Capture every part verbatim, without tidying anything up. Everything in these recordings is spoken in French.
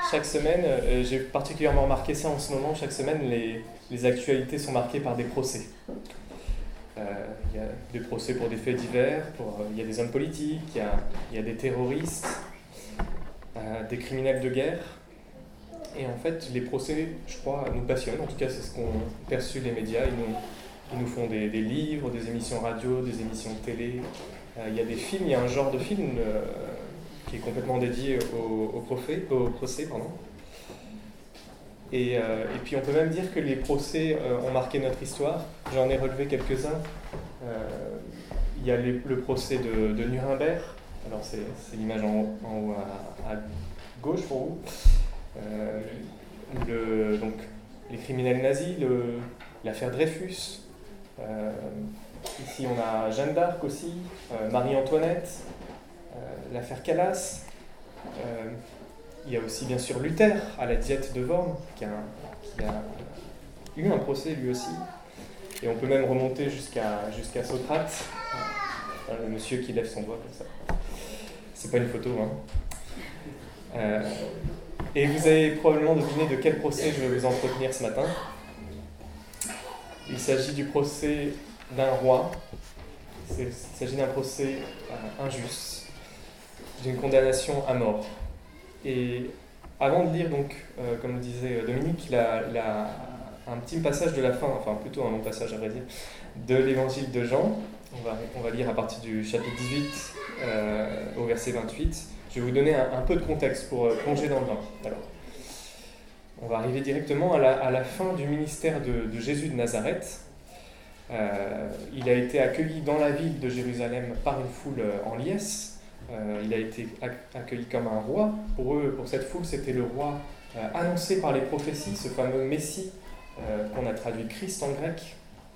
chaque semaine, euh, j'ai particulièrement remarqué ça en ce moment, chaque semaine, les, les actualités sont marquées par des procès. Il euh, y a des procès pour des faits divers, il euh, y a des hommes politiques, il y, y a des terroristes, euh, des criminels de guerre. Et en fait, les procès, je crois, nous passionnent. En tout cas, c'est ce qu'ont perçu les médias. Ils nous, ils nous font des, des livres, des émissions radio, des émissions de télé. Il euh, y a des films, il y a un genre de film euh, qui est complètement dédié au, au, procès, au procès. Pardon. Et, euh, et puis, on peut même dire que les procès euh, ont marqué notre histoire. J'en ai relevé quelques-uns. Il euh, y a les, le procès de, de Nuremberg. Alors, c'est, c'est l'image en, en haut à, à gauche pour vous. Euh, le, donc, les criminels nazis, le, l'affaire Dreyfus. Euh, ici, on a Jeanne d'Arc aussi, euh, Marie-Antoinette, euh, l'affaire Calas. Euh, il y a aussi, bien sûr, Luther à la Diète de Worms, qui a, qui a eu un procès lui aussi. Et on peut même remonter jusqu'à, jusqu'à Socrate, euh, le monsieur qui lève son doigt comme ça. C'est pas une photo, hein. Euh, Et vous avez probablement deviné de quel procès je vais vous entretenir ce matin. Il s'agit du procès d'un roi. C'est, il s'agit d'un procès euh, injuste, d'une condamnation à mort. Et avant de lire, donc, euh, comme le disait Dominique, la, la, un petit passage de la fin, enfin plutôt un long passage à vrai dire, de l'évangile de Jean, on va, on va lire à partir du chapitre dix-huit euh, au verset vingt-huit. Je vais vous donner un, un peu de contexte pour euh, plonger dans le bain. Alors, on va arriver directement à la, à la fin du ministère de, de Jésus de Nazareth. Euh, il a été accueilli dans la ville de Jérusalem par une foule en liesse. Euh, il a été accueilli comme un roi. Pour eux, pour cette foule, c'était le roi euh, annoncé par les prophéties, ce fameux Messie euh, qu'on a traduit Christ en grec.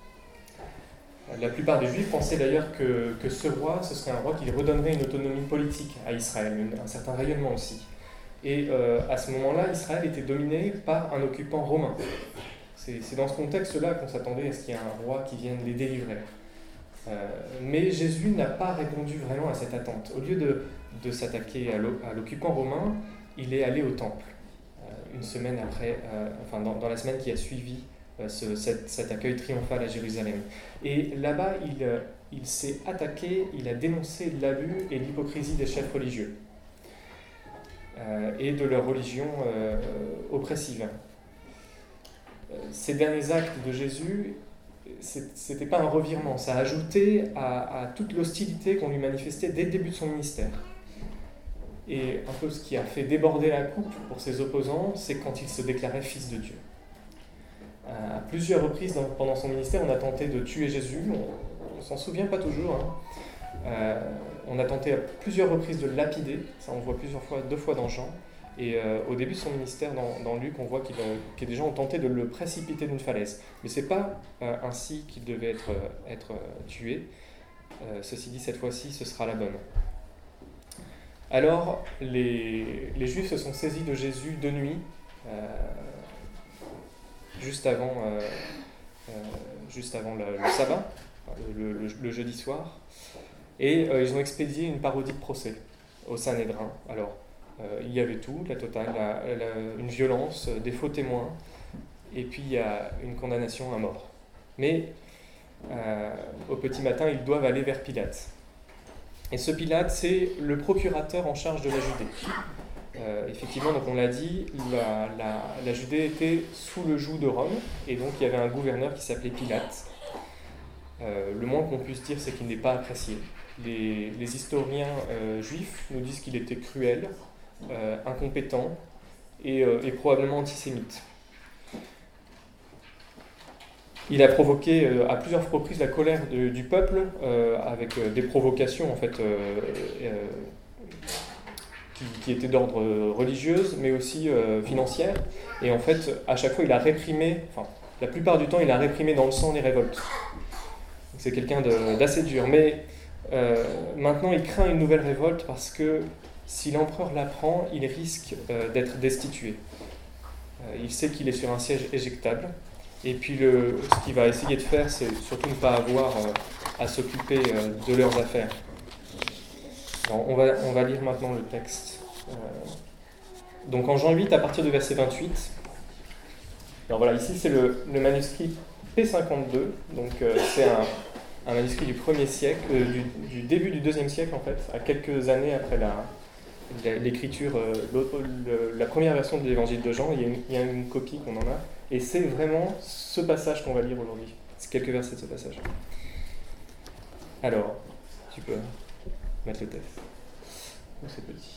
La plupart des Juifs pensaient d'ailleurs que, que ce roi, ce serait un roi qui redonnerait une autonomie politique à Israël, une, un certain rayonnement aussi. Et euh, à ce moment-là, Israël était dominé par un occupant romain. C'est, c'est dans ce contexte-là qu'on s'attendait à ce qu'il y ait un roi qui vienne les délivrer. Euh, mais Jésus n'a pas répondu vraiment à cette attente. Au lieu de, de s'attaquer à, à l'occupant romain, il est allé au temple. Euh, une semaine après, euh, enfin dans, dans la semaine qui a suivi euh, ce, cet, cet accueil triomphal à Jérusalem. Et là-bas, il, il s'est attaqué, il a dénoncé l'abus et l'hypocrisie des chefs religieux. Euh, et de leur religion euh, oppressive. Euh, ces derniers actes de Jésus, ce n'était pas un revirement, ça a ajouté à, à toute l'hostilité qu'on lui manifestait dès le début de son ministère. Et un peu ce qui a fait déborder la coupe pour ses opposants, c'est quand il se déclarait fils de Dieu. À plusieurs reprises dans, pendant son ministère, on a tenté de tuer Jésus, on ne s'en souvient pas toujours, hein. Euh, on a tenté à plusieurs reprises de le lapider, ça on voit plusieurs fois, deux fois dans Jean, et euh, au début de son ministère dans, dans Luc, on voit qu'il a, que des gens ont tenté de le précipiter d'une falaise. Mais ce n'est pas euh, ainsi qu'il devait être, être tué. Euh, ceci dit, cette fois-ci, ce sera la bonne. Alors, les, les Juifs se sont saisis de Jésus de nuit, euh, juste avant, euh, euh, juste avant le, le sabbat, le, le, le jeudi soir. Et euh, ils ont expédié une parodie de procès au Sanhédrin. Alors, euh, il y avait tout, la totale, la, la, une violence, des faux témoins, et puis il y a une condamnation à mort. Mais euh, au petit matin, ils doivent aller vers Pilate. Et ce Pilate, c'est le procurateur en charge de la Judée. Euh, effectivement, donc on l'a dit, la, la, la Judée était sous le joug de Rome, et donc il y avait un gouverneur qui s'appelait Pilate. Euh, le moins qu'on puisse dire, c'est qu'il n'est pas apprécié. Les, les historiens euh, juifs nous disent qu'il était cruel, euh, incompétent et, euh, et probablement antisémite. Il a provoqué euh, à plusieurs reprises la colère de, du peuple euh, avec euh, des provocations en fait, euh, euh, qui, qui étaient d'ordre religieux, mais aussi euh, financière. Et en fait, à chaque fois, il a réprimé, enfin, la plupart du temps, il a réprimé dans le sang les révoltes. Donc, c'est quelqu'un de, d'assez dur. Mais euh, maintenant, il craint une nouvelle révolte parce que si l'empereur l'apprend, il risque euh, d'être destitué. Euh, il sait qu'il est sur un siège éjectable. Et puis, le, ce qu'il va essayer de faire, c'est surtout ne pas avoir euh, à s'occuper euh, de leurs affaires. Alors, on, va, on va lire maintenant le texte. Euh, Donc en Jean huit, à partir du verset vingt-huit, alors voilà, ici c'est le, le manuscrit P cinquante-deux, donc euh, c'est un, un manuscrit du premier siècle, euh, du, du début du deuxième siècle en fait, à quelques années après la, la- l'écriture, euh, l'autre- le- la première version de l'évangile de Jean, il y a une, il y a une copie qu'on en a, et c'est vraiment ce passage qu'on va lire aujourd'hui. C'est quelques versets de ce passage. Alors, tu peux mettre le texte. Oh, c'est petit.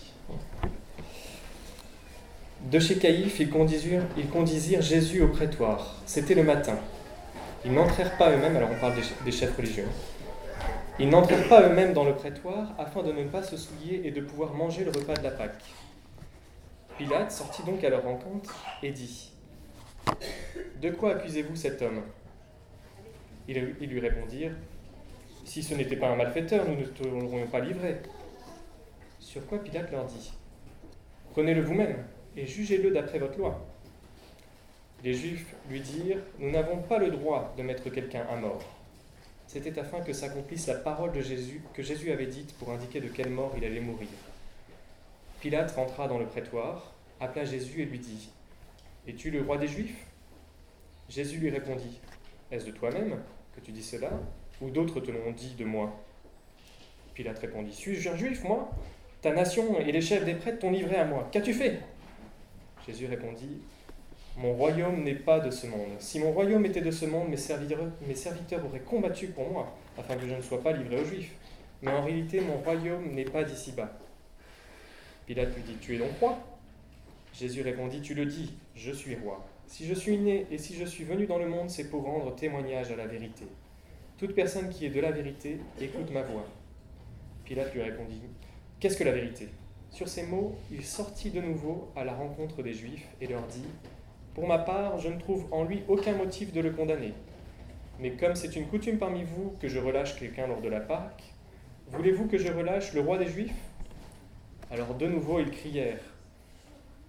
De chez Caïphe, ils conduisirent, ils conduisirent Jésus au prétoire. C'était le matin. Ils n'entrèrent pas eux-mêmes, alors on parle des, des chefs religieux, ils n'entrèrent pas eux-mêmes dans le prétoire afin de ne pas se souiller et de pouvoir manger le repas de la Pâque. Pilate sortit donc à leur rencontre et dit : « De quoi accusez-vous cet homme » Ils ils lui répondirent : « Si ce n'était pas un malfaiteur, nous ne te l'aurions pas livré. » Sur quoi Pilate leur dit : « Prenez-le vous-même et jugez-le d'après votre loi. » Les Juifs lui dirent : « Nous n'avons pas le droit de mettre quelqu'un à mort. » C'était afin que s'accomplisse la parole de Jésus, que Jésus avait dite pour indiquer de quelle mort il allait mourir. Pilate rentra dans le prétoire, appela Jésus et lui dit : « Es-tu le roi des Juifs » Jésus lui répondit : « Est-ce de toi-même que tu dis cela, ou d'autres te l'ont dit de moi » Pilate répondit : « Suis-je un Juif, moi ? Ta nation et les chefs des prêtres t'ont livré à moi. Qu'as-tu fait » Jésus répondit : « Mon royaume n'est pas de ce monde. Si mon royaume était de ce monde, mes serviteurs, mes serviteurs auraient combattu pour moi, afin que je ne sois pas livré aux Juifs. Mais en réalité, mon royaume n'est pas d'ici-bas. » Pilate lui dit : « Tu es donc roi » Jésus répondit : « Tu le dis, je suis roi. Si je suis né et si je suis venu dans le monde, c'est pour rendre témoignage à la vérité. Toute personne qui est de la vérité écoute ma voix. » Pilate lui répondit : « Qu'est-ce que la vérité ?» Sur ces mots, il sortit de nouveau à la rencontre des Juifs et leur dit : « Pour ma part, je ne trouve en lui aucun motif de le condamner. Mais comme c'est une coutume parmi vous que je relâche quelqu'un lors de la Pâque, voulez-vous que je relâche le roi des Juifs » Alors de nouveau, ils crièrent, tous :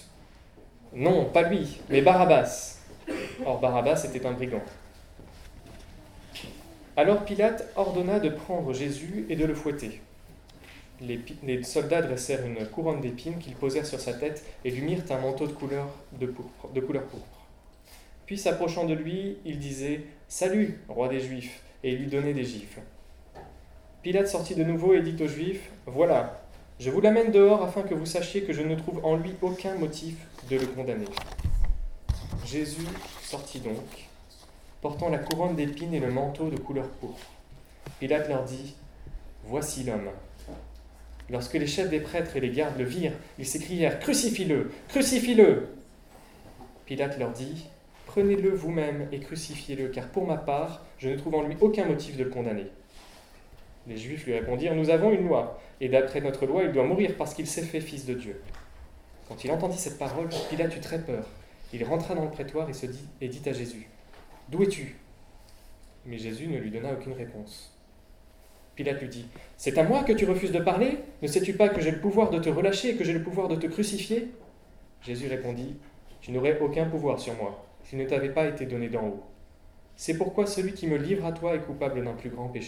« Non, pas lui, mais Barabbas !» Or Barabbas était un brigand. Alors Pilate ordonna de prendre Jésus et de le fouetter. Les, les soldats dressèrent une couronne d'épines qu'ils posèrent sur sa tête et lui mirent un manteau de couleur, de pourpre, de couleur pourpre. Puis s'approchant de lui, il disait : « Salut, roi des Juifs !» et il lui donnait des gifles. Pilate sortit de nouveau et dit aux Juifs : « Voilà, je vous l'amène dehors afin que vous sachiez que je ne trouve en lui aucun motif de le condamner. » Jésus sortit donc, portant la couronne d'épines et le manteau de couleur pourpre. Pilate leur dit : « Voici l'homme. » Lorsque les chefs des prêtres et les gardes le virent, ils s'écrièrent : « Crucifie-le ! Crucifie-le » Pilate leur dit : « Prenez-le vous-même et crucifiez-le, car pour ma part, je ne trouve en lui aucun motif de le condamner. » Les Juifs lui répondirent : « Nous avons une loi, et d'après notre loi, il doit mourir parce qu'il s'est fait fils de Dieu. » Quand il entendit cette parole, Pilate eut très peur. Il rentra dans le prétoire et, se dit, et dit à Jésus : « D'où es-tu » Mais Jésus ne lui donna aucune réponse. Pilate lui dit : « C'est à moi que tu refuses de parler ? Ne sais-tu pas que j'ai le pouvoir de te relâcher et que j'ai le pouvoir de te crucifier » Jésus répondit : « Tu n'aurais aucun pouvoir sur moi, s'il ne t'avait pas été donné d'en haut. C'est pourquoi celui qui me livre à toi est coupable d'un plus grand péché. »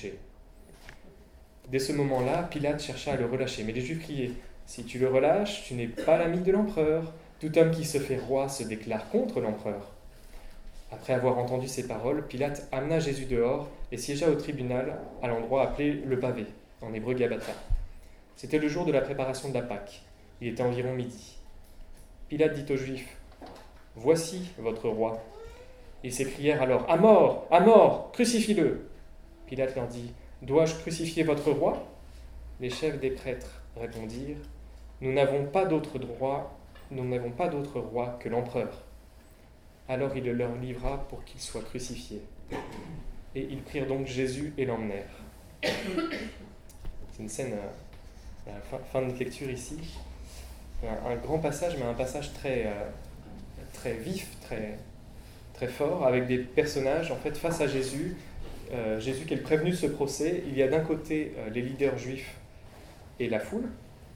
Dès ce moment-là, Pilate chercha à le relâcher, mais les Juifs criaient : « Si tu le relâches, tu n'es pas l'ami de l'empereur. Tout homme qui se fait roi se déclare contre l'empereur. » Après avoir entendu ces paroles, Pilate amena Jésus dehors et siégea au tribunal à l'endroit appelé le pavé, en hébreu Gabbatha. C'était le jour de la préparation de la Pâque. Il était environ midi. Pilate dit aux Juifs : « Voici votre roi. » Ils s'écrièrent alors : « À mort, à mort, crucifie-le » Pilate leur dit : « Dois-je crucifier votre roi » Les chefs des prêtres répondirent : « Nous n'avons pas d'autre droit, nous n'avons pas d'autre roi que l'empereur. » Alors il le leur livra pour qu'il soit crucifié. Et ils prirent donc Jésus et l'emmenèrent. C'est une scène, euh, à la fin, fin de lecture ici, un, un grand passage, mais un passage très, euh, très vif, très, très fort, avec des personnages en fait face à Jésus. Euh, Jésus qui est le prévenu de ce procès. Il y a d'un côté euh, les leaders juifs et la foule,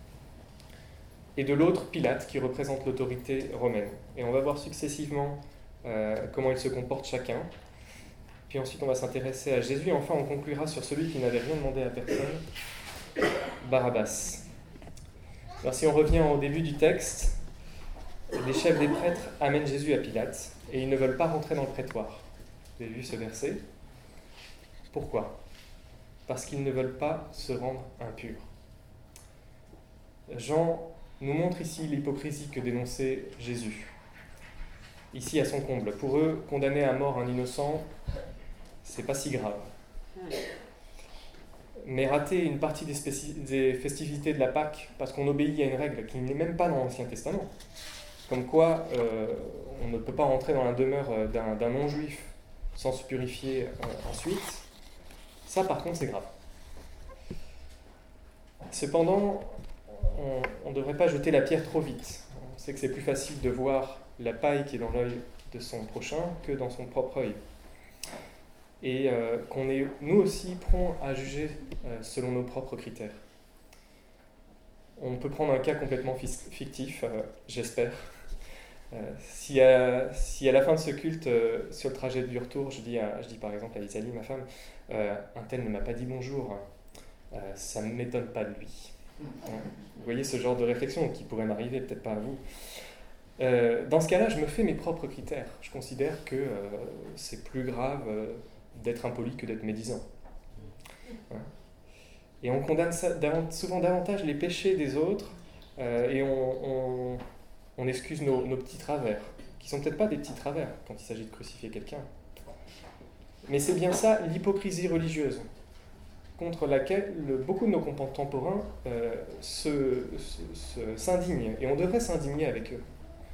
et de l'autre Pilate qui représente l'autorité romaine. Et on va voir successivement euh, comment ils se comportent chacun. Puis ensuite on va s'intéresser à Jésus et enfin on conclura sur celui qui n'avait rien demandé à personne, Barabbas. Alors si on revient au début du texte, les chefs des prêtres amènent Jésus à Pilate et ils ne veulent pas rentrer dans le prétoire. Vous avez vu ce verset ? Pourquoi ? Parce qu'ils ne veulent pas se rendre impurs. Jean nous montre ici l'hypocrisie que dénonçait Jésus. Ici à son comble. Pour eux, condamner à mort un innocent, c'est pas si grave. Mais rater une partie des, spéci- des festivités de la Pâque parce qu'on obéit à une règle qui n'est même pas dans l'Ancien Testament, comme quoi euh, on ne peut pas rentrer dans la demeure d'un, d'un non-juif sans se purifier euh, ensuite, ça par contre c'est grave. Cependant, on ne devrait pas jeter la pierre trop vite. On sait que c'est plus facile de voir la paille qui est dans l'œil de son prochain que dans son propre œil. Et euh, qu'on est nous aussi prompts à juger euh, selon nos propres critères. On peut prendre un cas complètement fictif, euh, j'espère. Euh, si, à, si à la fin de ce culte, euh, sur le trajet du retour, je dis, à, je dis par exemple à Isalie, ma femme, euh, un tel ne m'a pas dit bonjour, euh, ça ne m'étonne pas de lui. Hein, vous voyez ce genre de réflexion qui pourrait m'arriver, peut-être pas à vous. Euh, dans ce cas-là, je me fais mes propres critères. Je considère que euh, c'est plus grave euh, d'être impoli que d'être médisant. Hein. Et on condamne ça, davant, souvent davantage les péchés des autres euh, et on, on, on excuse nos, nos petits travers, qui sont peut-être pas des petits travers quand il s'agit de crucifier quelqu'un. Mais c'est bien ça, l'hypocrisie religieuse, contre laquelle le, beaucoup de nos contemporains euh, se, se, se, s'indignent, et on devrait s'indigner avec eux.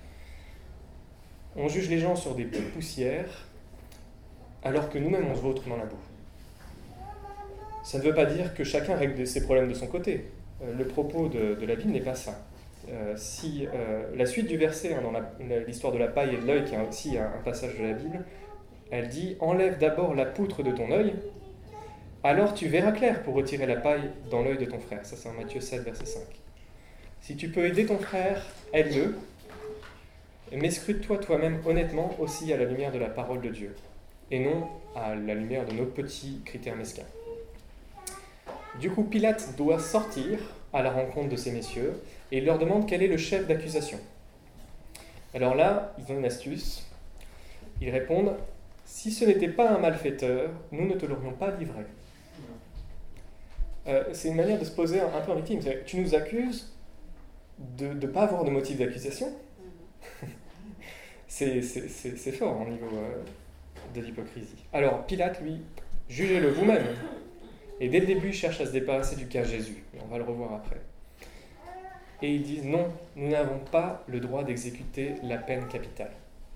On juge les gens sur des bouts de poussière, alors que nous-mêmes on se vautre dans la boue. Ça ne veut pas dire que chacun règle ses problèmes de son côté. Euh, le propos de, de la Bible n'est pas ça. Euh, si, euh, la suite du verset, hein, dans la, l'histoire de la paille et de l'œil, qui est aussi un, un passage de la Bible, elle dit « Enlève d'abord la poutre de ton œil, alors tu verras clair pour retirer la paille dans l'œil de ton frère. » Ça c'est en Matthieu sept, verset cinq. Si tu peux aider ton frère, aide-le, mais scrute-toi toi-même honnêtement aussi à la lumière de la parole de Dieu, et non à la lumière de nos petits critères mesquins. Du coup, Pilate doit sortir à la rencontre de ces messieurs et il leur demande quel est le chef d'accusation. Alors là, ils ont une astuce. Ils répondent « Si ce n'était pas un malfaiteur, nous ne te l'aurions pas livré. Euh, » C'est une manière de se poser un, un peu en victime. C'est-à-dire, tu nous accuses de ne pas avoir de motif d'accusation. c'est, c'est, c'est, c'est fort au niveau euh, de l'hypocrisie. Alors, Pilate, lui, jugez-le vous-même. Et dès le début, il cherche à se débarrasser du cas Jésus. On va le revoir après. Et ils disent non, nous n'avons pas le droit d'exécuter la peine capitale.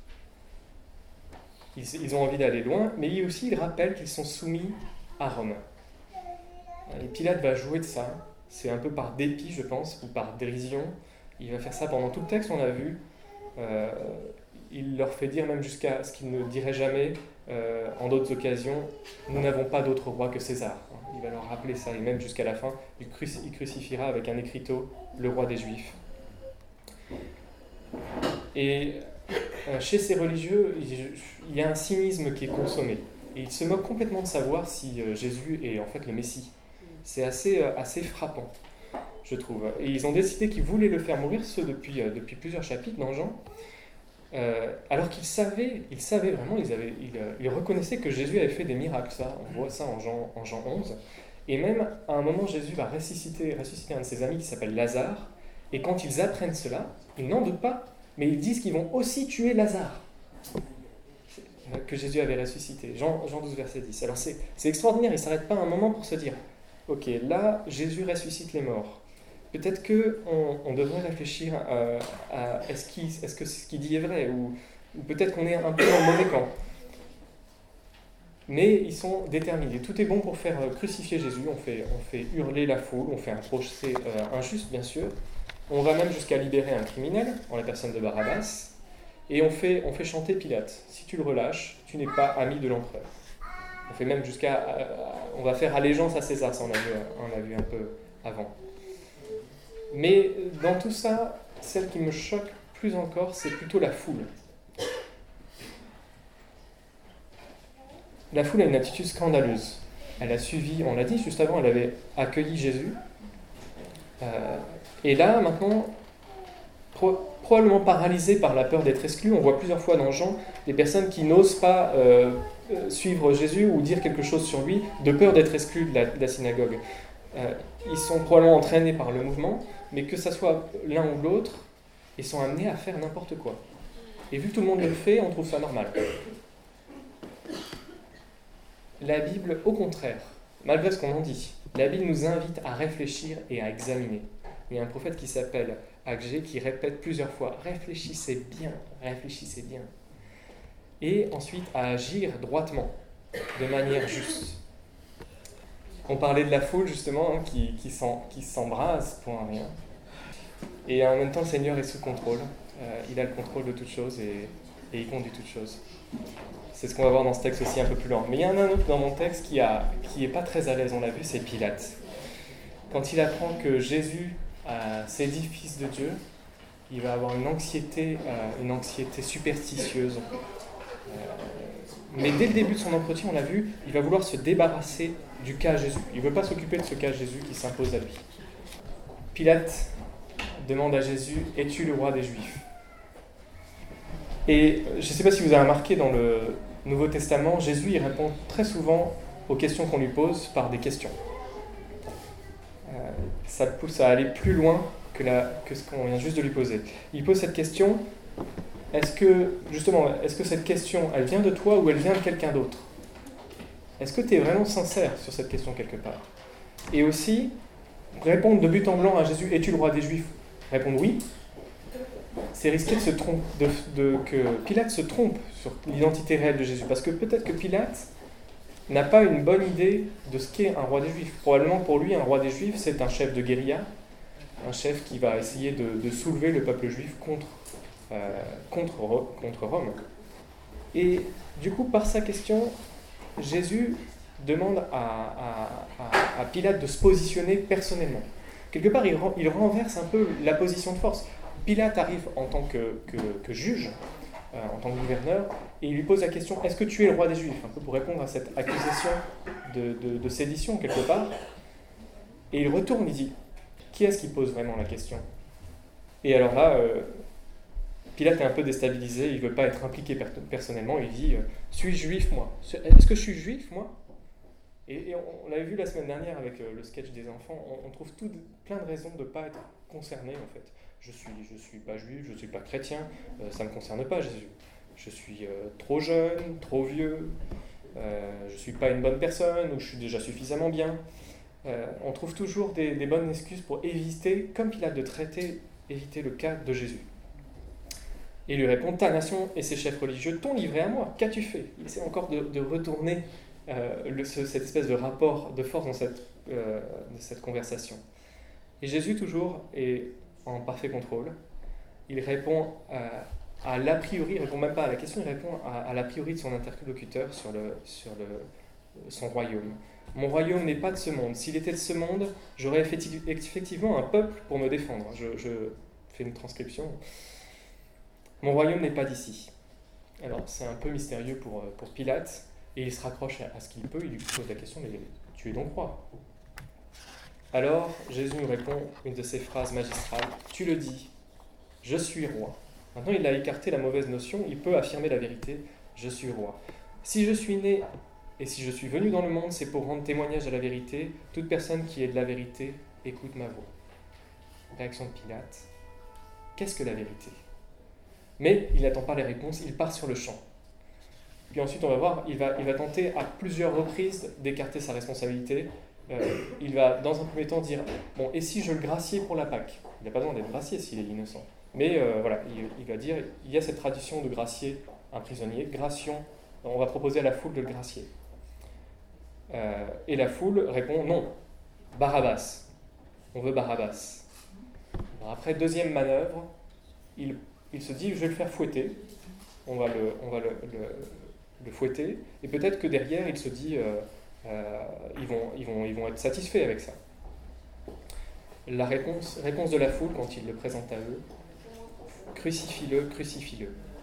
Ils, ils ont envie d'aller loin, mais aussi ils rappellent qu'ils sont soumis à Rome. Et Pilate va jouer de ça. C'est un peu par dépit, je pense, ou par dérision. Il va faire ça pendant tout le texte, on l'a vu. Euh, il leur fait dire même jusqu'à ce qu'il ne dirait jamais euh, en d'autres occasions, nous n'avons pas d'autre roi que César. Il va leur rappeler ça, et même jusqu'à la fin, il, cruci- il crucifiera avec un écriteau le roi des Juifs. Et euh, chez ces religieux, il, il y a un cynisme qui est consommé. Et ils se moquent complètement de savoir si euh, Jésus est en fait le Messie. C'est assez, euh, assez frappant, je trouve. Et ils ont décidé qu'ils voulaient le faire mourir, ce depuis, euh, depuis plusieurs chapitres dans Jean. Euh, alors qu'ils savaient, ils savaient vraiment, ils, avaient, ils, euh, ils reconnaissaient que Jésus avait fait des miracles, ça, on voit ça en Jean, en Jean onze, et même à un moment Jésus va ressusciter, ressusciter un de ses amis qui s'appelle Lazare, et quand ils apprennent cela, ils n'en doutent pas, mais ils disent qu'ils vont aussi tuer Lazare, que Jésus avait ressuscité, Jean, Jean douze, verset dix. Alors c'est, c'est extraordinaire, ils ne s'arrêtent pas un moment pour se dire, ok, là Jésus ressuscite les morts. Peut-être qu'on on devrait réfléchir à, à est-ce, qu'il, est-ce que ce qu'il dit est vrai, ou, ou peut-être qu'on est un peu dans le mauvais camp. Mais ils sont déterminés. Tout est bon pour faire crucifier Jésus. On fait, on fait hurler la foule, on fait un procès euh, injuste, bien sûr. On va même jusqu'à libérer un criminel, en la personne de Barabbas, et on fait, on fait chanter Pilate. Si tu le relâches, tu n'es pas ami de l'empereur. On fait même jusqu'à... Euh, on va faire allégeance à César, ça on l'a vu, on l'a vu un peu avant. Mais dans tout ça, celle qui me choque plus encore, c'est plutôt la foule. La foule a une attitude scandaleuse. Elle a suivi, on l'a dit juste avant, elle avait accueilli Jésus. Euh, Et là, maintenant, pro- probablement paralysés par la peur d'être exclus, on voit plusieurs fois dans Jean des personnes qui n'osent pas euh, suivre Jésus ou dire quelque chose sur lui, de peur d'être exclus de la, de la synagogue. Euh, ils sont probablement entraînés par le mouvement, mais que ce soit l'un ou l'autre, ils sont amenés à faire n'importe quoi. Et vu que tout le monde le fait, on trouve ça normal. La Bible, au contraire, malgré ce qu'on en dit, la Bible nous invite à réfléchir et à examiner. Il y a un prophète qui s'appelle Agé qui répète plusieurs fois « réfléchissez bien, réfléchissez bien ». Et ensuite à agir droitement, de manière juste. On parlait de la foule justement, hein, qui, qui, s'en, qui s'embrase pour un rien. Et en même temps, le Seigneur est sous contrôle. Euh, il a le contrôle de toutes choses et, et il conduit toutes choses. C'est ce qu'on va voir dans ce texte aussi un peu plus loin. Mais il y en a un autre dans mon texte qui a, qui est pas très à l'aise, on l'a vu, c'est Pilate. Quand il apprend que Jésus euh, c'est dit fils de Dieu, il va avoir une anxiété, euh, une anxiété superstitieuse. Euh, mais dès le début de son entretien, on l'a vu, il va vouloir se débarrasser du cas Jésus. Il ne veut pas s'occuper de ce cas Jésus qui s'impose à lui. Pilate demande à Jésus « Es-tu le roi des Juifs ?» Et je ne sais pas si vous avez remarqué dans le Nouveau Testament, Jésus il répond très souvent aux questions qu'on lui pose par des questions. Euh, ça le pousse à aller plus loin que, la, que ce qu'on vient juste de lui poser. Il pose cette question, est-ce que, justement, est-ce que cette question, elle vient de toi ou elle vient de quelqu'un d'autre ? Est-ce que tu es vraiment sincère sur cette question quelque part ? Et aussi, répondre de but en blanc à Jésus, es-tu le roi des Juifs ? Répondre oui, c'est risquer de se tromper, de, de, que Pilate se trompe sur l'identité réelle de Jésus. Parce que peut-être que Pilate n'a pas une bonne idée de ce qu'est un roi des Juifs. Probablement pour lui, un roi des Juifs, c'est un chef de guérilla, un chef qui va essayer de, de soulever le peuple juif contre, euh, contre, contre Rome. Et du coup, par sa question, Jésus demande à, à, à, à Pilate de se positionner personnellement. Quelque part, il, il renverse un peu la position de force. Pilate arrive en tant que, que, que juge, euh, en tant que gouverneur, et il lui pose la question « Est-ce que tu es le roi des Juifs ?» un peu pour répondre à cette accusation de, de, de sédition, quelque part. Et il retourne, il dit « Qui est-ce qui pose vraiment la question ?» Et alors là, euh, Pilate est un peu déstabilisé, il ne veut pas être impliqué per- personnellement, il dit « Suis-je juif, moi ? Est-ce que je suis juif, moi ?» Et, et on, on l'avait vu la semaine dernière avec euh, le sketch des enfants, on, on trouve tout, plein de raisons de ne pas être concerné, en fait. Je suis, je suis pas juif, je ne suis pas chrétien, euh, ça ne me concerne pas, Jésus. Je suis euh, trop jeune, trop vieux, euh, je ne suis pas une bonne personne, ou je suis déjà suffisamment bien. Euh, on trouve toujours des, des bonnes excuses pour éviter, comme Pilate, de traiter, éviter le cas de Jésus. Et il lui répond, ta nation et ses chefs religieux t'ont livré à moi, qu'as-tu fait ? Il essaie encore de, de retourner euh, le, ce, cette espèce de rapport de force dans cette, euh, de cette conversation. Et Jésus, toujours, est en parfait contrôle. Il répond à, à l'a priori, il ne répond même pas à la question, il répond à, à l'a priori de son interlocuteur sur, le, sur le, son royaume. Mon royaume n'est pas de ce monde. S'il était de ce monde, j'aurais effectivement un peuple pour me défendre. Je, je fais une transcription. Mon royaume n'est pas d'ici. Alors, c'est un peu mystérieux pour, pour Pilate, et il se raccroche à, à ce qu'il peut, il lui pose la question, mais tu es donc roi ? Alors, Jésus nous répond une de ces phrases magistrales, tu le dis, je suis roi. Maintenant, il a écarté la mauvaise notion, il peut affirmer la vérité, je suis roi. Si je suis né et si je suis venu dans le monde, c'est pour rendre témoignage à la vérité. Toute personne qui est de la vérité, écoute ma voix. Réaction de Pilate, qu'est-ce que la vérité ? Mais il n'attend pas les réponses, il part sur le champ. Puis ensuite, on va voir, il va, il va tenter à plusieurs reprises d'écarter sa responsabilité. Euh, il va, dans un premier temps, dire « Bon, et si je le graciais pour la Pâque ?» Il n'a pas besoin d'être gracié s'il est innocent. Mais euh, voilà, il, il va dire « Il y a cette tradition de gracier un prisonnier. Gration, on va proposer à la foule de le gracier. Euh, » Et la foule répond « Non, Barabbas. On veut Barabbas. » Alors après, deuxième manœuvre, il, il se dit « Je vais le faire fouetter. » On va le, on va le, le, le fouetter. Et peut-être que derrière, il se dit euh, euh, ils, vont, ils, vont, ils vont être satisfaits avec ça. La réponse, réponse de la foule, quand il le présente à eux, crucifie-le, crucifie-le.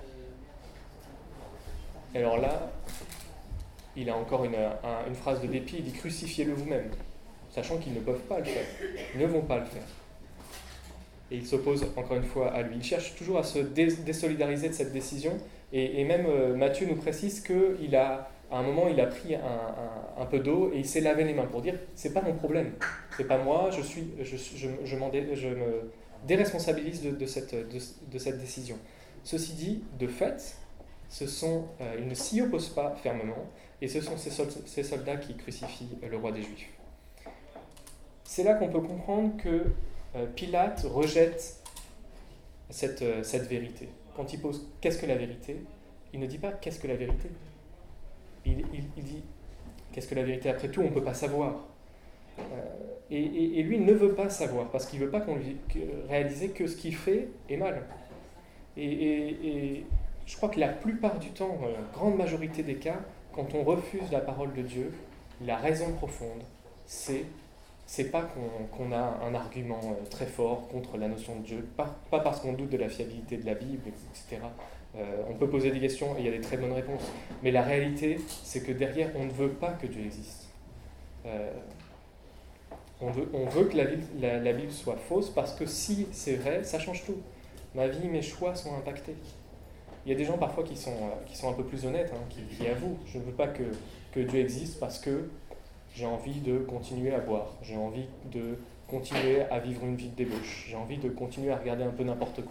Et alors là, il a encore une, un, une phrase de dépit, il dit crucifiez-le vous-même, sachant qu'ils ne peuvent pas le faire, ils ne vont pas le faire. et il s'oppose encore une fois à lui. Il cherche toujours à se dé- désolidariser de cette décision, et, et même euh, Matthieu nous précise qu'il a, à un moment, il a pris un, un, un peu d'eau et il s'est lavé les mains pour dire « c'est pas mon problème, c'est pas moi, je, suis, je, je, je, m'en dé, je me déresponsabilise de, de, cette, de, de cette décision ». Ceci dit, de fait, ce sont, euh, il ne s'y oppose pas fermement, et ce sont ces, sol- ces soldats qui crucifient le roi des Juifs. C'est là qu'on peut comprendre que euh, Pilate rejette cette, euh, cette vérité. Quand il pose « qu'est-ce que la vérité ?», il ne dit pas « qu'est-ce que la vérité ?» il, il, il dit « qu'est-ce que la vérité ? Après tout, on ne peut pas savoir. Euh, » et, et, et lui, il ne veut pas savoir, parce qu'il ne veut pas qu'on lui réalise que ce qu'il fait est mal. Et, et, et je crois que la plupart du temps, dans la grande majorité des cas, quand on refuse la parole de Dieu, la raison profonde, c'est c'est pas qu'on, qu'on a un argument très fort contre la notion de Dieu, pas, pas parce qu'on doute de la fiabilité de la Bible, et cetera. Euh, on peut poser des questions et il y a des très bonnes réponses, mais la réalité, c'est que derrière, on ne veut pas que Dieu existe. Euh, on, veut, on veut que la Bible, la, la Bible soit fausse, parce que si c'est vrai, ça change tout. Ma vie, mes choix sont impactés. Il y a des gens parfois qui sont, qui sont un peu plus honnêtes, hein, qui, qui avouent « je ne veux pas que, que Dieu existe parce que j'ai envie de continuer à boire, j'ai envie de continuer à vivre une vie de débauche, j'ai envie de continuer à regarder un peu n'importe quoi ».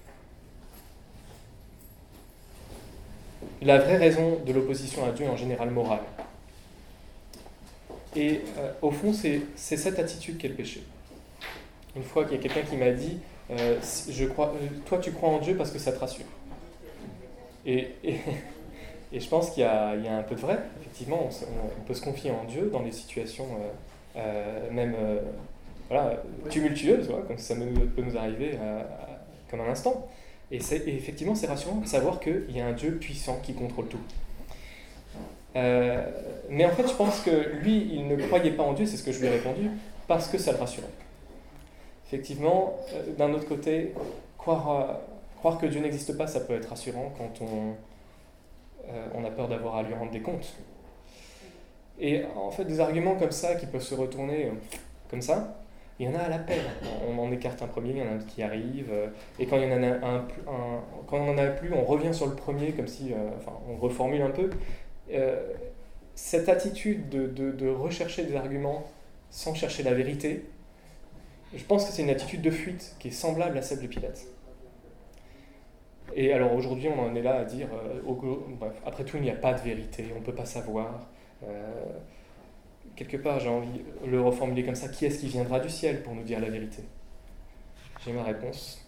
La vraie raison de l'opposition à Dieu est en général morale. Et euh, au fond, c'est, c'est cette attitude qui est le péché. Une fois qu'il y a quelqu'un qui m'a dit euh, je crois, euh, « toi tu crois en Dieu parce que ça te rassure ». Et, et, et je pense qu'il y a, il y a un peu de vrai. Effectivement, on, on peut se confier en Dieu dans des situations euh, euh, même euh, voilà, tumultueuses, ouais, comme ça peut nous arriver à, à, comme un instant. Et, c'est, et effectivement, c'est rassurant de savoir qu'il y a un Dieu puissant qui contrôle tout. Euh, mais en fait, je pense que lui, il ne croyait pas en Dieu, c'est ce que je lui ai répondu, parce que ça le rassurait. Effectivement, euh, d'un autre côté, croire... À, Croire que Dieu n'existe pas, ça peut être rassurant quand on, euh, on a peur d'avoir à lui rendre des comptes. Et en fait, des arguments comme ça qui peuvent se retourner euh, comme ça, il y en a à la peine. On en écarte un premier, il y en a un qui arrive, euh, et quand il y en a un, un, un quand on n'en a plus, on revient sur le premier comme si, euh, enfin, on reformule un peu. Euh, cette attitude de, de, de rechercher des arguments sans chercher la vérité, je pense que c'est une attitude de fuite qui est semblable à celle de Pilate. Et alors aujourd'hui, on en est là à dire, euh, au, bref, après tout, il n'y a pas de vérité, on ne peut pas savoir. Euh, quelque part, j'ai envie de le reformuler comme ça, qui est-ce qui viendra du ciel pour nous dire la vérité ? J'ai ma réponse.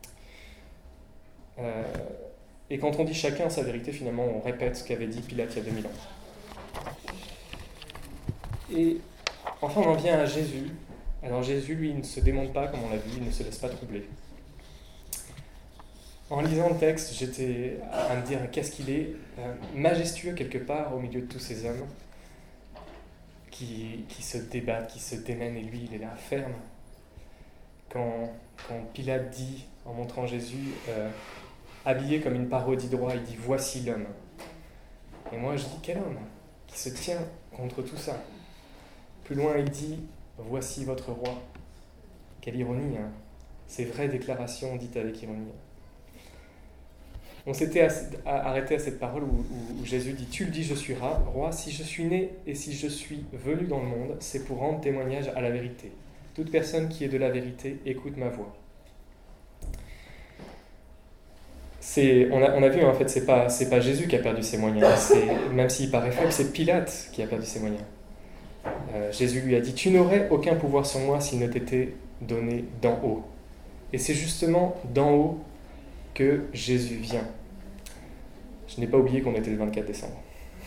Euh, et quand on dit chacun sa vérité, finalement, on répète ce qu'avait dit Pilate il y a deux mille ans. Et enfin, on en vient à Jésus. Alors Jésus, lui, il ne se démonte pas, comme on l'a vu, il ne se laisse pas troubler. En lisant le texte, j'étais à me dire qu'est-ce qu'il est euh, majestueux quelque part au milieu de tous ces hommes qui, qui se débattent, qui se démènent, et lui, il est là, ferme. Quand, quand Pilate dit, en montrant Jésus, euh, habillé comme une parodie de roi, il dit « Voici l'homme ». Et moi, je dis « Quel homme qui se tient contre tout ça ?» Plus loin, il dit « Voici votre roi ». Quelle ironie, hein. Ces vraies déclarations dites avec ironie. On s'était arrêté à cette parole où, où, où Jésus dit « Tu le dis, je suis roi, si je suis né et si je suis venu dans le monde, c'est pour rendre témoignage à la vérité. Toute personne qui est de la vérité écoute ma voix. » C'est, on, a, on a vu, en fait, c'est pas, c'est pas Jésus qui a perdu ses moyens, c'est, même s'il paraît faible, c'est Pilate qui a perdu ses moyens. Euh, Jésus lui a dit « Tu n'aurais aucun pouvoir sur moi s'il ne t'était donné d'en haut. » Et c'est justement d'en haut que Jésus vient. Je n'ai pas oublié qu'on était le vingt-quatre décembre.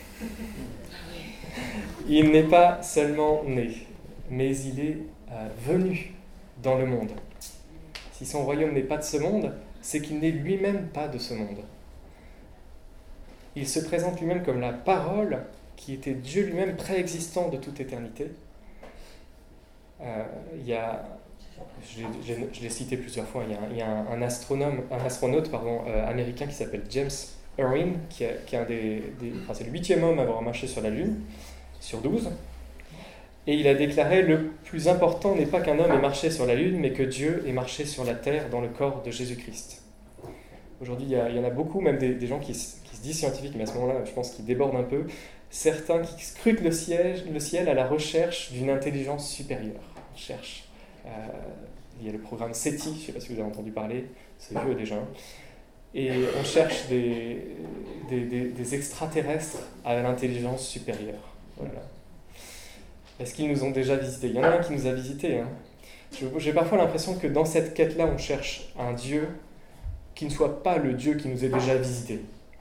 Il n'est pas seulement né, mais il est euh, venu dans le monde. Si son royaume n'est pas de ce monde, c'est qu'il n'est lui-même pas de ce monde. Il se présente lui-même comme la parole qui était Dieu lui-même préexistant de toute éternité. Euh, il y a Je l'ai, je l'ai cité plusieurs fois, il y a un, il y a un, un, astronome, un astronaute pardon, euh, américain qui s'appelle James Irwin, qui, a, qui est un des, des enfin, c'est le huitième homme à avoir marché sur la Lune, sur douze. Et il a déclaré « Le plus important n'est pas qu'un homme ait marché sur la lune, mais que Dieu ait marché sur la terre dans le corps de Jésus-Christ. » Aujourd'hui, il y, a, il y en a beaucoup, même des, des gens qui, qui se disent scientifiques, mais à ce moment-là, je pense qu'ils débordent un peu. Certains qui scrutent le ciel, le ciel à la recherche d'une intelligence supérieure. On cherche. Euh, il y a le programme SETI, je ne sais pas si vous avez entendu parler, c'est vieux déjà. Et on cherche des, des, des, des extraterrestres à l'intelligence supérieure. Voilà. Est-ce qu'ils nous ont déjà visités ? Il y en a un qui nous a visités. Hein. J'ai parfois l'impression que dans cette quête-là, on cherche un Dieu qui ne soit pas le Dieu qui nous est déjà visité.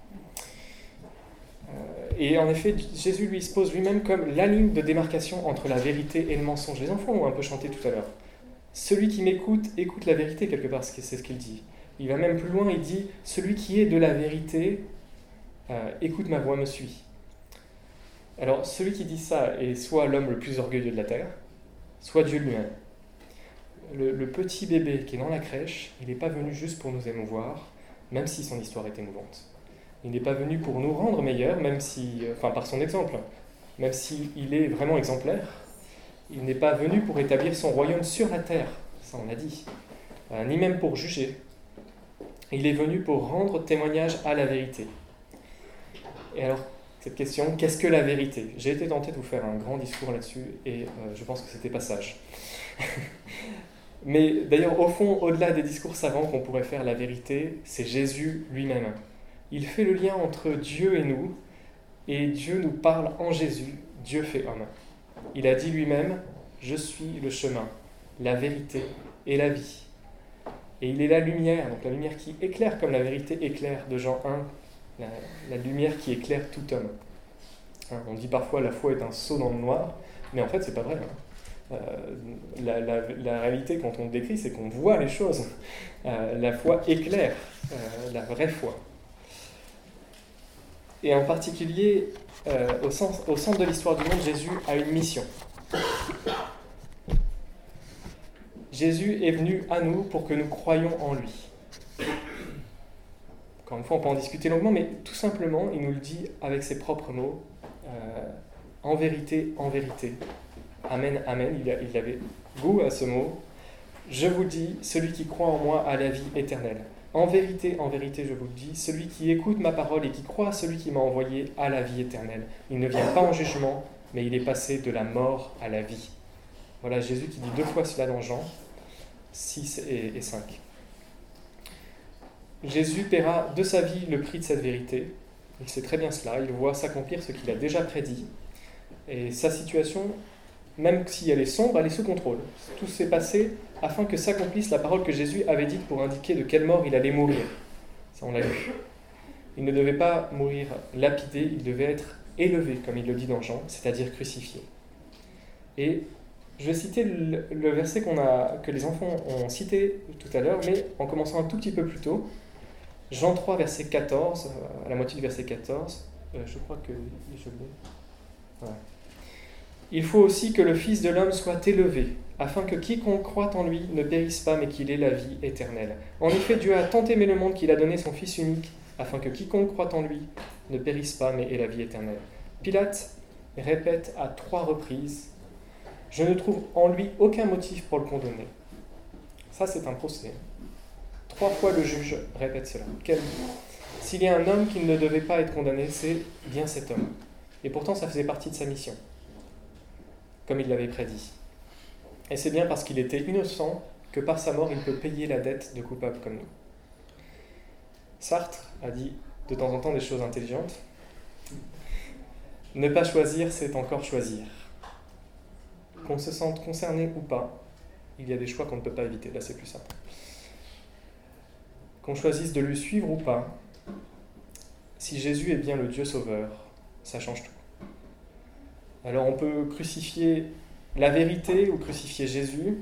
Et en effet, Jésus lui se pose lui-même comme la ligne de démarcation entre la vérité et le mensonge. Les enfants ont un peu chanté tout à l'heure. Celui qui m'écoute, écoute la vérité quelque part, c'est ce qu'il dit. Il va même plus loin, il dit « Celui qui est de la vérité, euh, écoute ma voix, me suit ». Alors, celui qui dit ça est soit l'homme le plus orgueilleux de la terre, soit Dieu lui-même. Le, le petit bébé qui est dans la crèche, il n'est pas venu juste pour nous émouvoir, même si son histoire est émouvante. Il n'est pas venu pour nous rendre meilleurs, même si, enfin par son exemple, même s'il est vraiment exemplaire. Il n'est pas venu pour établir son royaume sur la terre, ça on l'a dit, euh, ni même pour juger. Il est venu pour rendre témoignage à la vérité. Et alors, cette question, qu'est-ce que la vérité ? J'ai été tenté de vous faire un grand discours là-dessus, et euh, je pense que c'était pas sage. Mais d'ailleurs, au fond, au-delà des discours savants qu'on pourrait faire, la vérité, c'est Jésus lui-même. Il fait le lien entre Dieu et nous, et Dieu nous parle en Jésus, Dieu fait homme. Il a dit lui-même, « Je suis le chemin, la vérité et la vie ». Et il est la lumière, donc la lumière qui éclaire comme la vérité éclaire de Jean un, la, la lumière qui éclaire tout homme. Hein, on dit parfois la foi est un saut dans le noir, mais en fait c'est pas vrai. Hein. Euh, la, la, la réalité quand on le décrit, c'est qu'on voit les choses. Euh, la foi éclaire, euh, la vraie foi. Et en particulier, euh, au, sens, au centre de l'histoire du monde, Jésus a une mission. Jésus est venu à nous pour que nous croyions en lui. Encore une fois, on peut en discuter longuement, mais tout simplement, il nous le dit avec ses propres mots. Euh, en vérité, en vérité. Amen, amen. Il, a, il avait goût à ce mot. Je vous dis, celui qui croit en moi a la vie éternelle. En vérité, en vérité, je vous le dis, celui qui écoute ma parole et qui croit à celui qui m'a envoyé a la vie éternelle. Il ne vient pas en jugement, mais il est passé de la mort à la vie. Voilà Jésus qui dit deux fois cela dans Jean six et cinq. Jésus paiera de sa vie le prix de cette vérité. Il sait très bien cela, il voit s'accomplir ce qu'il a déjà prédit. Et sa situation, même si elle est sombre, elle est sous contrôle. Tout s'est passé afin que s'accomplisse la parole que Jésus avait dite pour indiquer de quelle mort il allait mourir. Ça, on l'a lu. Il ne devait pas mourir lapidé, il devait être élevé, comme il le dit dans Jean, c'est-à-dire crucifié. Et je vais citer le, le verset qu'on a, que les enfants ont cité tout à l'heure, mais en commençant un tout petit peu plus tôt. Jean trois, verset quatorze, à la moitié du verset quatorze. Euh, je crois que je l'ai. Ouais. Il faut aussi que le Fils de l'homme soit élevé, afin que quiconque croit en lui ne périsse pas, mais qu'il ait la vie éternelle. En effet, Dieu a tant aimé le monde qu'il a donné son Fils unique, afin que quiconque croit en lui ne périsse pas, mais ait la vie éternelle. Pilate répète à trois reprises « Je ne trouve en lui aucun motif pour le condamner. » Ça, c'est un procès. Trois fois le juge répète cela. Quel... S'il y a un homme qui ne devait pas être condamné, c'est bien cet homme. Et pourtant, ça faisait partie de sa mission, comme il l'avait prédit. Et c'est bien parce qu'il était innocent que par sa mort, il peut payer la dette de coupables comme nous. Sartre a dit de temps en temps des choses intelligentes. Ne pas choisir, c'est encore choisir. Qu'on se sente concerné ou pas, il y a des choix qu'on ne peut pas éviter. Là, c'est plus simple. Qu'on choisisse de lui suivre ou pas, si Jésus est bien le Dieu sauveur, ça change tout. Alors on peut crucifier la vérité ou crucifier Jésus.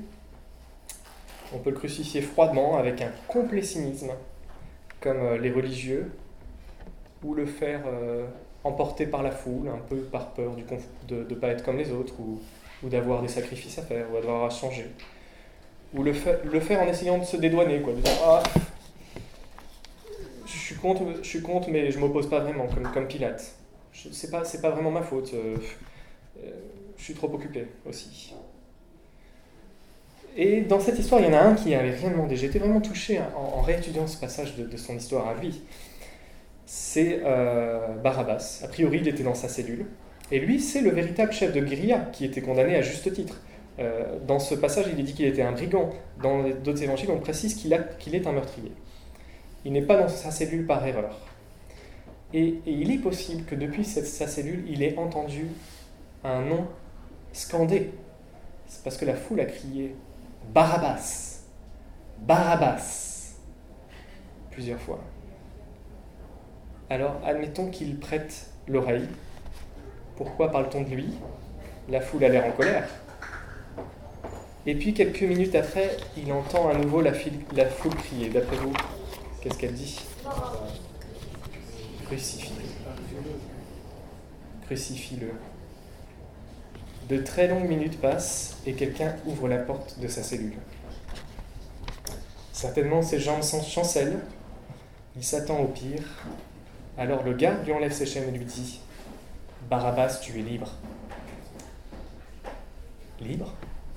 On peut le crucifier froidement avec un complet cynisme, comme les religieux, ou le faire euh, emporter par la foule, un peu par peur du conf- de ne pas être comme les autres, ou, ou d'avoir des sacrifices à faire, ou d'avoir à changer. Ou le, fa- le faire en essayant de se dédouaner, quoi, de dire « Ah, je suis contre, je suis contre mais je ne m'oppose pas vraiment, comme, comme Pilate. Ce n'est pas, c'est pas vraiment ma faute. Euh, euh, je suis trop occupé aussi. Et dans cette histoire, il y en a un qui n'avait rien demandé. J'ai été vraiment touché en, en réétudiant ce passage de, de son histoire à lui. C'est euh, Barabbas. A priori, il était dans sa cellule. Et lui, c'est le véritable chef de guérilla qui était condamné à juste titre. Euh, dans ce passage, il est dit qu'il était un brigand. Dans d'autres évangiles, on précise qu'il, a, qu'il est un meurtrier. Il n'est pas dans sa cellule par erreur. Et, et il est possible que depuis cette, sa cellule, il ait entendu un nom scandé. C'est parce que la foule a crié « Barabbas ! Barabbas !» plusieurs fois. Alors, admettons qu'il prête l'oreille. Pourquoi parle-t-on de lui ? La foule a l'air en colère. Et puis, quelques minutes après, il entend à nouveau la, file, la foule crier. D'après vous, qu'est-ce qu'elle dit ? Crucifie-le. Crucifie-le. De très longues minutes passent et quelqu'un ouvre la porte de sa cellule. Certainement, ses jambes chancellent. Il s'attend au pire. Alors le garde lui enlève ses chaînes et lui dit « Barabbas, tu es libre. » Libre ?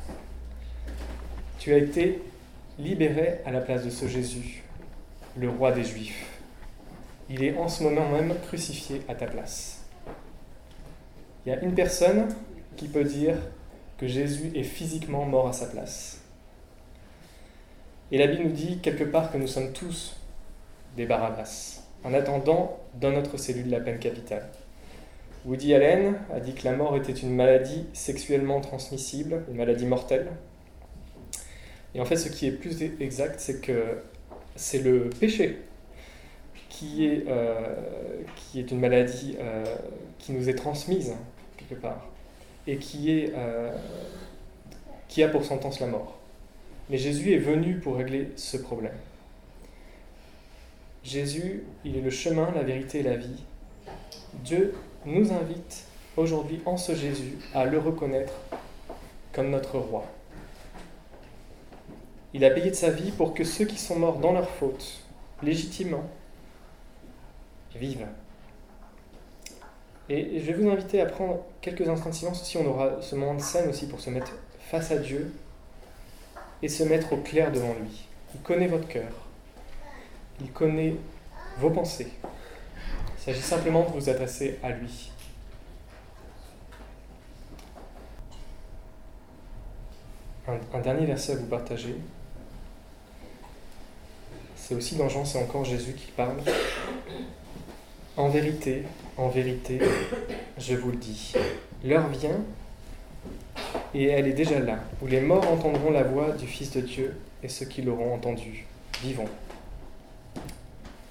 Tu as été libéré à la place de ce Jésus, le roi des Juifs. Il est en ce moment même crucifié à ta place. Il y a une personne qui peut dire que Jésus est physiquement mort à sa place. Et la Bible nous dit quelque part que nous sommes tous des Barabbas, en attendant dans notre cellule la peine capitale. Woody Allen a dit que la mort était une maladie sexuellement transmissible, une maladie mortelle. Et en fait, ce qui est plus exact, c'est que c'est le péché qui est, euh, qui est une maladie euh, qui nous est transmise, quelque part, et qui, est, euh, qui a pour sentence la mort. Mais Jésus est venu pour régler ce problème. Jésus, il est le chemin, la vérité et la vie. Dieu nous invite aujourd'hui en ce Jésus à le reconnaître comme notre roi. Il a payé de sa vie pour que ceux qui sont morts dans leur faute, légitimement, vivent. Et je vais vous inviter à prendre quelques instants de silence aussi. On aura ce moment de scène aussi pour se mettre face à Dieu et se mettre au clair devant lui. Il connaît votre cœur. Il connaît vos pensées. Il s'agit simplement de vous adresser à lui. Un, un dernier verset à vous partager. C'est aussi dans Jean, c'est encore Jésus qui parle. En vérité, en vérité, je vous le dis, l'heure vient, et elle est déjà là, où les morts entendront la voix du Fils de Dieu, et ceux qui l'auront entendu vivront.